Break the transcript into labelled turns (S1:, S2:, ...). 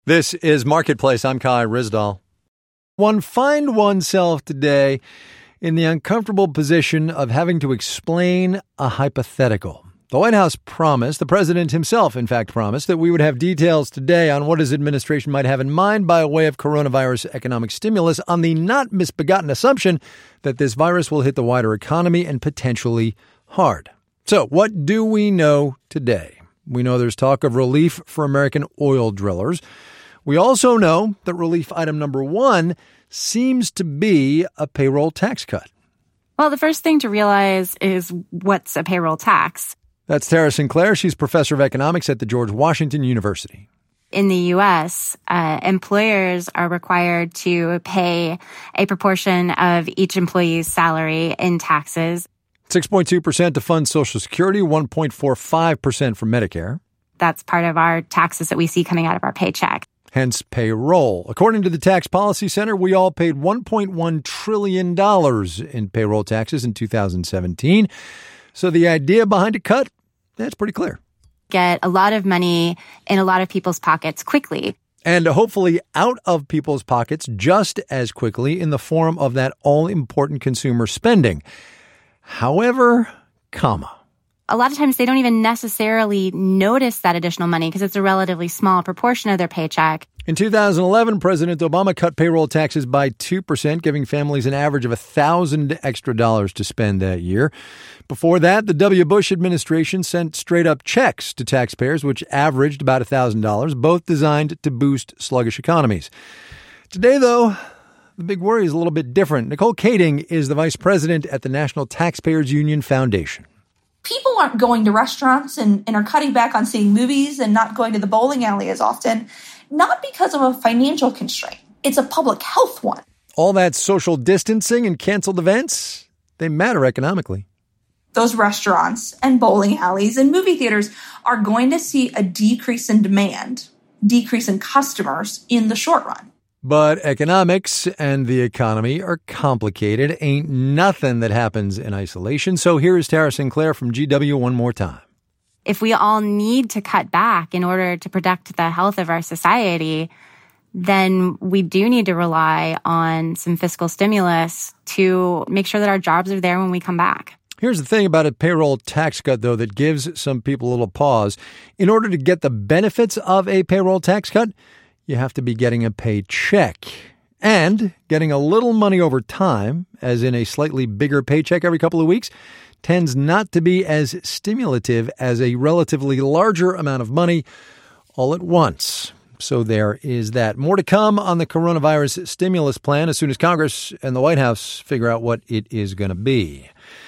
S1: This is Marketplace. I'm Kai Ryssdal. One find oneself today in the uncomfortable position of having to explain a hypothetical. The White House promised, the president himself, in fact, promised that we would have details today on what his administration might have in mind by way of coronavirus economic stimulus on the not misbegotten assumption that this virus will hit the wider economy and potentially hard. So what do we know today? We know there's talk of relief for American oil drillers. We also know that relief item number one seems to be a payroll tax cut.
S2: Well, the first thing to realize is what's a payroll tax.
S1: That's Tara Sinclair. She's professor of economics at the George Washington University.
S2: In the U.S., employers are required to pay a proportion of each employee's salary in taxes.
S1: 6.2% to fund Social Security, 1.45% for Medicare. That's
S2: part of our taxes that we see coming out of our paycheck.
S1: Hence payroll. According to the Tax Policy Center, we all paid $1.1 trillion in payroll taxes in 2017. So the idea behind a cut, that's pretty clear.
S2: Get a lot of money in a lot of people's pockets quickly.
S1: And hopefully out of people's pockets just as quickly in the form of that all-important consumer spending. However,
S2: a lot of times they don't even necessarily notice that additional money because it's a relatively small proportion of their paycheck.
S1: In 2011, President Obama cut payroll taxes by 2%, giving families an average of $1,000 extra to spend that year. Before that, the W. Bush administration sent straight-up checks to taxpayers, which averaged about $1,000, both designed to boost sluggish economies. Today, though, the big worry is a little bit different. Nicole Kading is the vice president at the National Taxpayers Union Foundation.
S3: People aren't going to restaurants and are cutting back on seeing movies and not going to the bowling alley as often, not because of a financial constraint. It's a public health one.
S1: All that social distancing and canceled events, they matter economically.
S3: Those restaurants and bowling alleys and movie theaters are going to see a decrease in demand, decrease in customers in the short run.
S1: But economics and the economy are complicated. Ain't nothing that happens in isolation. So here is Tara Sinclair from GW one more time.
S2: If we all need to cut back in order to protect the health of our society, then we do need to rely on some fiscal stimulus to make sure that our jobs are there when we come back.
S1: Here's the thing about a payroll tax cut, though, that gives some people a little pause. In order to get the benefits of a payroll tax cut, you have to be getting a paycheck and getting a little money over time, as in a slightly bigger paycheck every couple of weeks, tends not to be as stimulative as a relatively larger amount of money all at once. So there is that. More to come on the coronavirus stimulus plan as soon as Congress and the White House figure out what it is going to be.